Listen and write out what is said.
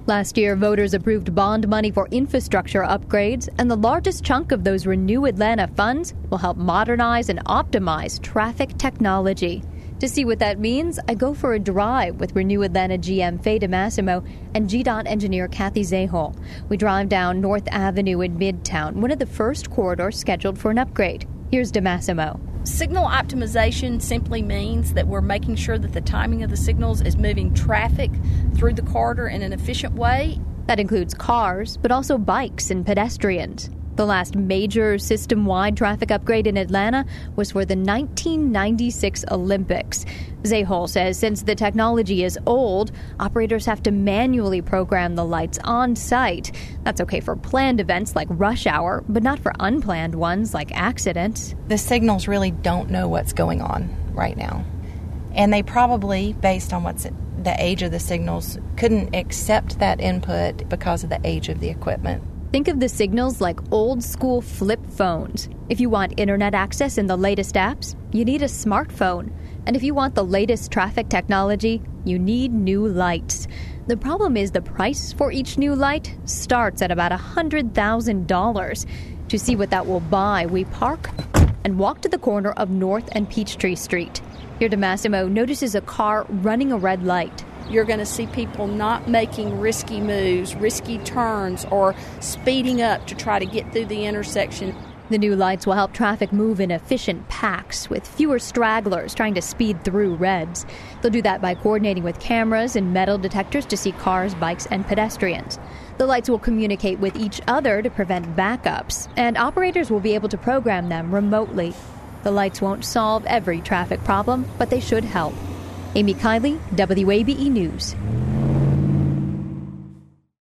Last year, voters approved bond money for infrastructure upgrades, and the largest chunk of those Renew Atlanta funds will help modernize and optimize traffic technology. To see what that means, I go for a drive with Renew Atlanta GM Faye DeMassimo and GDOT engineer Kathy Zahol. We drive down North Avenue in Midtown, one of the first corridors scheduled for an upgrade. Here's DeMassimo. Signal optimization simply means that we're making sure that the timing of the signals is moving traffic through the corridor in an efficient way. That includes cars, but also bikes and pedestrians. The last major system-wide traffic upgrade in Atlanta was for the 1996 Olympics. Zahol says since the technology is old, operators have to manually program the lights on site. That's okay for planned events like rush hour, but not for unplanned ones like accidents. The signals really don't know what's going on right now. And they probably, based on the age of the signals, couldn't accept that input because of the age of the equipment. Think of the signals like old-school flip phones. If you want internet access and the latest apps, you need a smartphone. And if you want the latest traffic technology, you need new lights. The problem is the price for each new light starts at about $100,000. To see what that will buy, we park and walk to the corner of North and Peachtree Street. Here, DeMassimo notices a car running a red light. You're going to see people not making risky moves, risky turns, or speeding up to try to get through the intersection. The new lights will help traffic move in efficient packs with fewer stragglers trying to speed through reds. They'll do that by coordinating with cameras and metal detectors to see cars, bikes, and pedestrians. The lights will communicate with each other to prevent backups, and operators will be able to program them remotely. The lights won't solve every traffic problem, but they should help. Amy Kiley, WABE News.